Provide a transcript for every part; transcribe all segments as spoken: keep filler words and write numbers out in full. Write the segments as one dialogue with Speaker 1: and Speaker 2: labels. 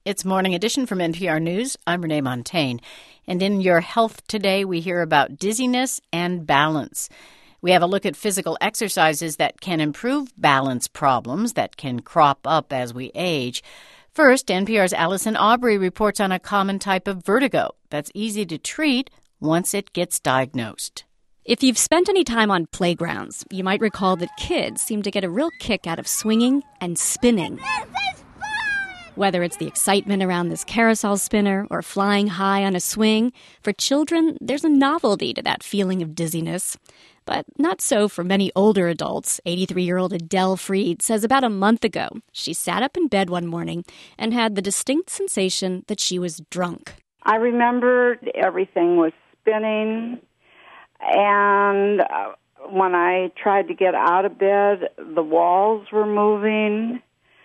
Speaker 1: It's Morning Edition from N P R News. I'm Renee Montaigne. And in Your Health Today, we hear about dizziness and balance. We have a look at physical exercises that can improve balance problems that can crop up as we age. First, N P R's Allison Aubrey reports on a common type of vertigo that's easy to treat once it gets diagnosed.
Speaker 2: If you've spent any time on playgrounds, you might recall that kids seem to get a real kick out of swinging and spinning. Whether it's the excitement around this carousel spinner or flying high on a swing, for children, there's a novelty to that feeling of dizziness. But not so for many older adults. eighty-three-year-old Adele Freed says about a month ago, she sat up in bed one morning and had the distinct sensation that she was drunk.
Speaker 3: I remembered everything was spinning, and uh, when I tried to get out of bed, the walls were moving.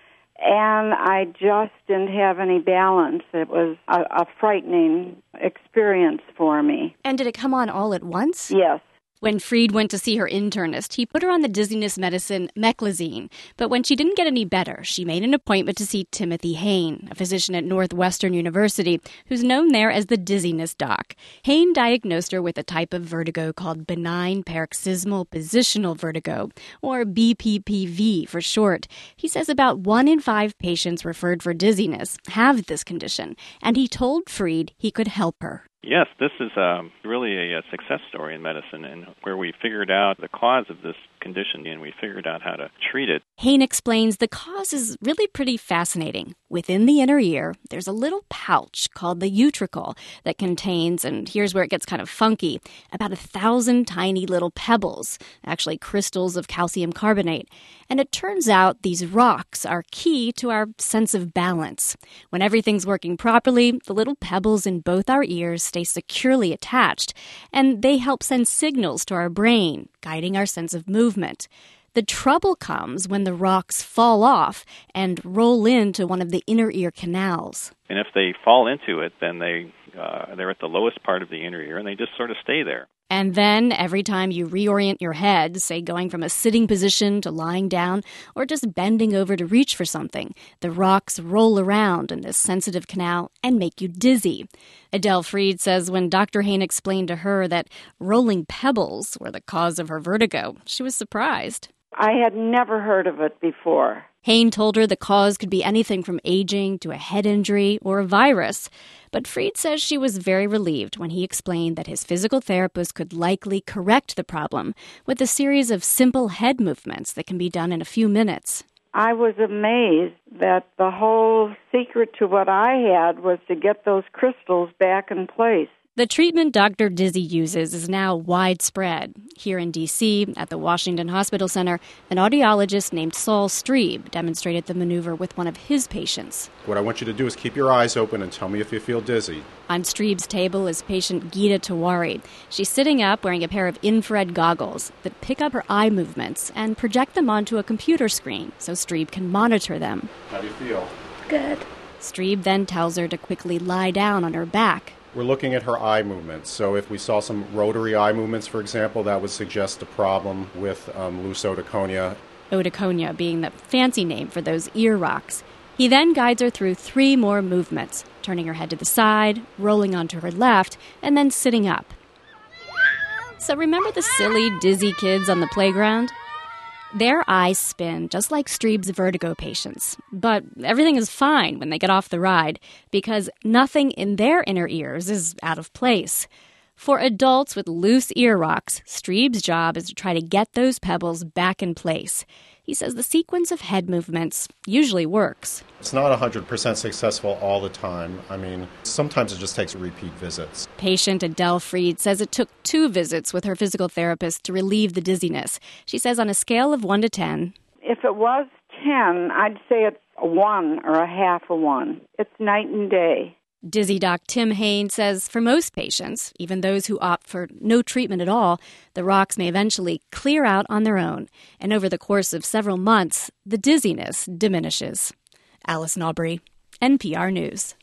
Speaker 3: And I just didn't have any balance. It was a, a frightening experience for me.
Speaker 2: And did it come on all at once?
Speaker 3: Yes.
Speaker 2: When Freed went to see her internist, he put her on the dizziness medicine meclizine. But when she didn't get any better, she made an appointment to see Timothy Hain, a physician at Northwestern University, who's known there as the dizziness doc. Hain diagnosed her with a type of vertigo called benign paroxysmal positional vertigo, or B P P V for short. He says about one in five patients referred for dizziness have this condition, and he told Freed he could help her.
Speaker 4: Yes, this is um, really a, a success story in medicine, and where we figured out the cause of this condition and we figured out how to treat it.
Speaker 2: Hain explains the cause is really pretty fascinating. Within the inner ear, there's a little pouch called the utricle that contains, and here's where it gets kind of funky, about a thousand tiny little pebbles, actually crystals of calcium carbonate. And it turns out these rocks are key to our sense of balance. When everything's working properly, the little pebbles in both our ears stay securely attached, and they help send signals to our brain, guiding our sense of movement. The trouble comes when the rocks fall off and roll into one of the inner ear canals.
Speaker 4: And if they fall into it, then they, uh, they're at the lowest part of the inner ear, and they just sort of stay there.
Speaker 2: And then every time you reorient your head, say going from a sitting position to lying down or just bending over to reach for something, the rocks roll around in this sensitive canal and make you dizzy. Adele Freed says when Doctor Hain explained to her that rolling pebbles were the cause of her vertigo, she was surprised.
Speaker 3: I had never heard of it before.
Speaker 2: Hain told her the cause could be anything from aging to a head injury or a virus. But Freed says she was very relieved when he explained that his physical therapist could likely correct the problem with a series of simple head movements that can be done in a few minutes.
Speaker 3: I was amazed that the whole secret to what I had was to get those crystals back in place.
Speaker 2: The treatment Doctor Dizzy uses is now widespread. Here in D C, at the Washington Hospital Center, an audiologist named Saul Streeb demonstrated the maneuver with one of his patients.
Speaker 5: What I want you to do is keep your eyes open and tell me if you feel dizzy.
Speaker 2: On Streeb's table is patient Geeta Tawari. She's sitting up wearing a pair of infrared goggles that pick up her eye movements and project them onto a computer screen so Streeb can monitor them.
Speaker 5: How do you feel?
Speaker 6: Good.
Speaker 2: Streeb then tells her to quickly lie down on her back.
Speaker 5: We're looking at her eye movements. So if we saw some rotary eye movements, for example, that would suggest a problem with um, loose otoconia.
Speaker 2: Otoconia being the fancy name for those ear rocks. He then guides her through three more movements, turning her head to the side, rolling onto her left, and then sitting up. So remember the silly, dizzy kids on the playground? Their eyes spin just like Streeb's vertigo patients. But everything is fine when they get off the ride because nothing in their inner ears is out of place. For adults with loose ear rocks, Streeb's job is to try to get those pebbles back in place. He says the sequence of head movements usually works.
Speaker 5: It's not one hundred percent successful all the time. I mean, sometimes it just takes repeat visits.
Speaker 2: Patient Adele Freed says it took two visits with her physical therapist to relieve the dizziness. She says on a scale of one to ten.
Speaker 3: If it was ten, I'd say it's a one or a half a one. It's night and day.
Speaker 2: Dizzy doc Tim Hain says for most patients, even those who opt for no treatment at all, the rocks may eventually clear out on their own. And over the course of several months, the dizziness diminishes. Allison Aubrey, N P R News.